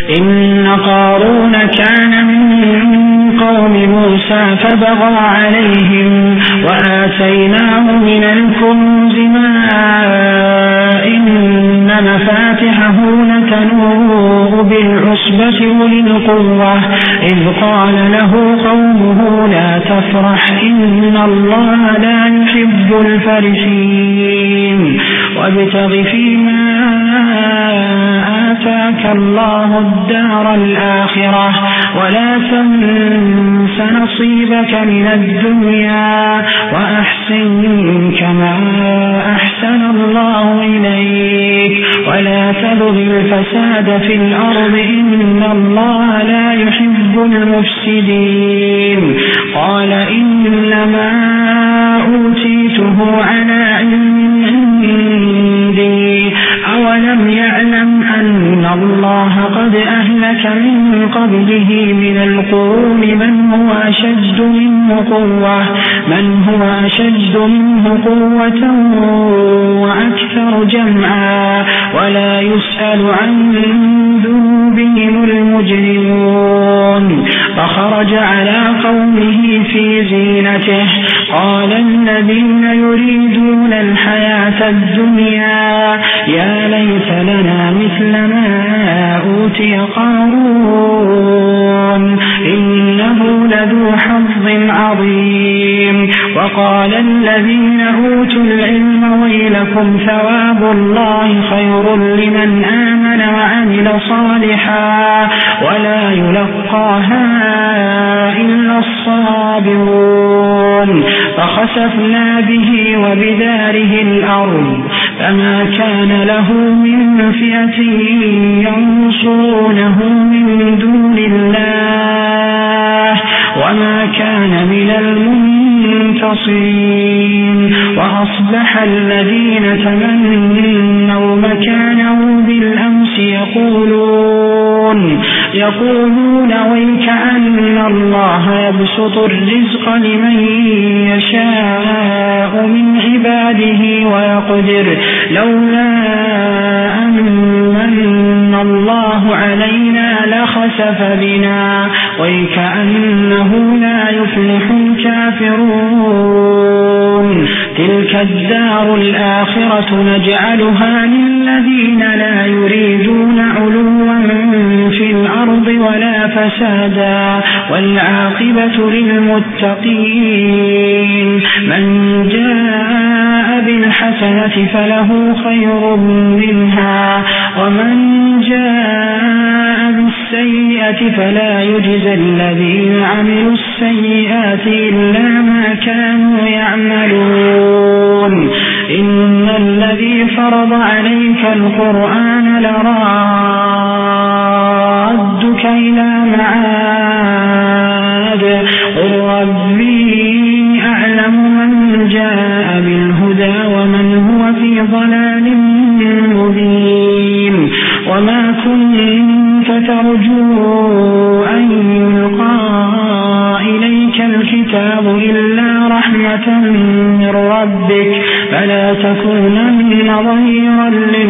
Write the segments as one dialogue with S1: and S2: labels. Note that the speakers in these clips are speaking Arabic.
S1: إن قارون كان من قوم موسى فبغى عليهم وآتيناه من الكنوز ما إن مفاتحه لتنوء بالعصبة أولي القوة إذ قال له قومه لا تفرح إن الله لا يحب الفرحين وابتغ فيما آتاك الله الدار الآخرة ولا تنس نصيبك من الدنيا وأحسن كما أحسن الله إليك ولا تبغ الفساد في الأرض إن الله لا يحب المفسدين قال إنما أوتيته على علم عندي أولم يعلم أن الله قد أهلك من قبله من القرون من هو أشد منه قوة وأكثر جمعا ولا يسأل عن ذنوبهم المجرمون فخرج على قومه في زينته قال الذين يريدون الحياة الدنيا يا ليت لنا مثل ما أوتي قارون إنه لذو حظ عظيم وقال الذين أوتوا العلم ويلكم ثواب الله خير لمن آمن وعمل صالحا ولا يلقاها إلا الصابرون فخسفنا به وبداره الأرض فما كان له من فئة ينصرونه من دون الله وما كان من المنتصرين وأصبح الذين تمنوا مكانه بالأمس يقولون ويكأن الله يبسط الرزق لمن يشاء من عباده ويقدر لولا أن الله علينا لخسف بنا ويكأنه لا يفلح الكافرون تلك الدار الآخرة نجعلها للذين لا يريدون علوا في الأرض ولا فسادا والعاقبة للمتقين من جاء بالحسنة فله خير منها ومن جاء بالسيئة فلا يجزى الذين عملوا السيئات إلا ما كانوا يعملون إن الذي فرض عليك القرآن لرادك إلى معاد قل ربي أعلم من جاء بالهدى ومن هو في ضلال مبين وما كنت ترجو أن يلقى إليك الكتاب إلا رحمة من ربك فلا تكونن ظهيرا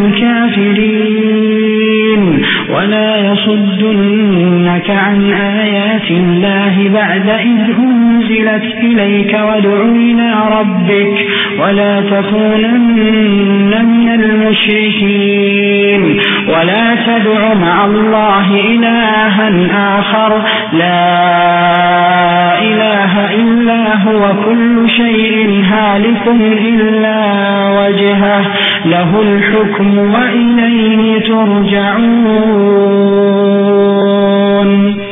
S1: للكافرين ولا يصدنك عن آيات الله بعد إذ أنزلت إليك وادع إلى ربك ولا تكونن من المشركين ولا تدع مع الله إلها آخر لا إله إلا هو كل شيء هالك إلا وجهه له الحكم وإليه ترجعون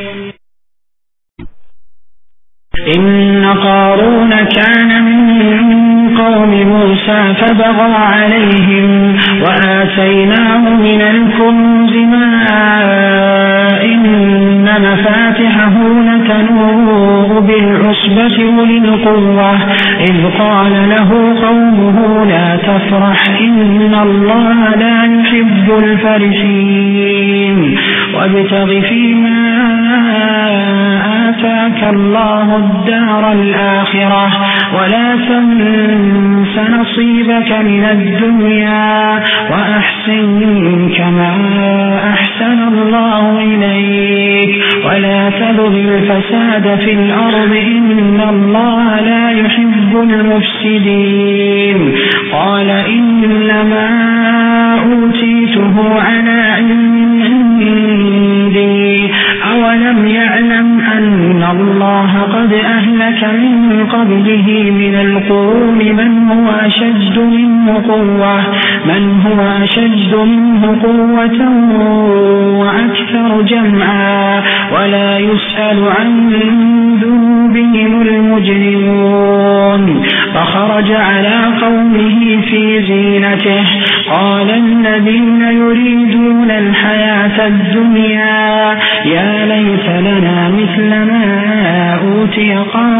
S1: إن قارون كان من قوم موسى فبغى عليهم وآتيناه من الكنوز ما إن مفاتحه لتنوء بالعصبة أولي القوة إذ قال له قومه لا تفرح إن الله لا يحب الفرحين وابتغ فيما آتاك الله الدار الآخرة ولا تنس نصيبك من الدنيا وأحسن كما أحسن الله إليك ولا تبغ الفساد في الأرض إن الله لا يحب المفسدين قال إنما أوتيته على علم عندي أولم يعلم أن الله قد أهلك من قبله من القرون من هو أشد منه قوة وأكثر جمعا ولا يسأل عن ذنوبهم المجرمون فخرج على قومه في زينته قال الذين يريدون الحياة الدنيا يا ليت لنا مثل ما أوتي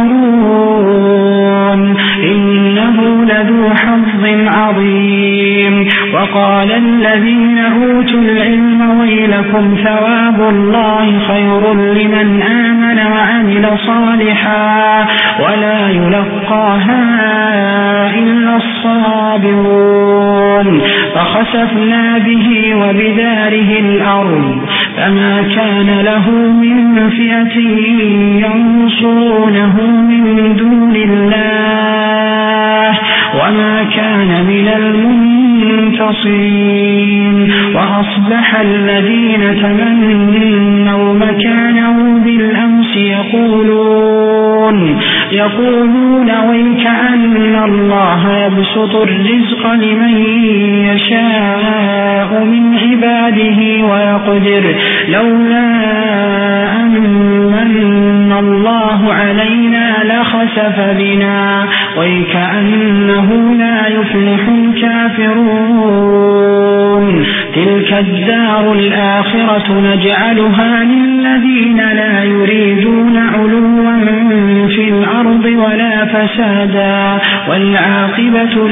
S1: قارون إنه لذو حظ عظيم وقال الذين أوتوا العلم ويلكم ثواب الله خير لمن آمن وعمل صالحا ولا يلقاها إلا الصابرون فخسفنا به وبداره الأرض فما كان له من فئة ينصرونه من دون الله وما كان من المنتصرين وأصبح الذين تمنوا مكانه بالأمس يقولون ويكأن الله يبسط الرزق لمن يشاء من عباده ويقدر لولا أمن الله علينا لخسف بنا ويكأنه لا يفلح الكافرون تلك الدار الآخرة نجعلها للذين لا يريدون علوا في الأرض ولا فسادا والعاقبة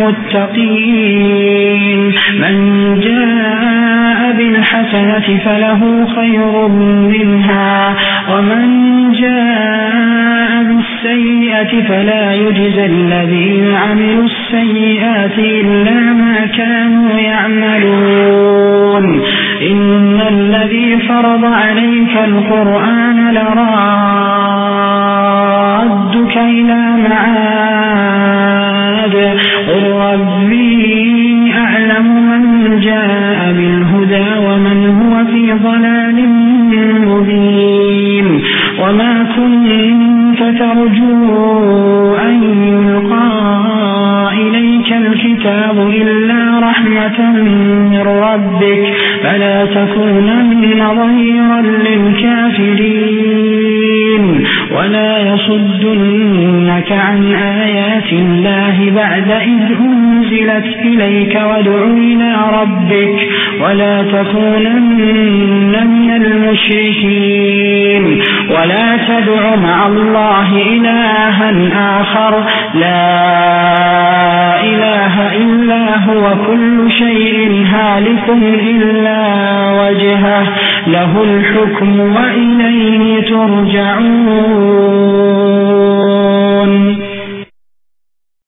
S1: للمتقين من جاء بالحسنة فله خير منها ومن جاء بالسيئة فلا يجزى الذين عملوا السيئات إلا ما كانوا يعملون إن الذي فرض عليك القرآن لرادك إلى معاد قل ربي أعلم من جاء بالهدى ومن هو في ضلال مبين وما كنت ترجو أن يلقى إليك الكتاب إلا رحمة من ربك فلا تكونن ظهيرا للكافرين ولا يصدنك عن آيات الله بعد إذ أنزلت إليك وادع إلى ربك ولا تكونن من المشركين ولا تدع مع الله إلها آخر لا إله إلا هو كل شيء هالك إلا وجهه له الحكم وإليه ترجعون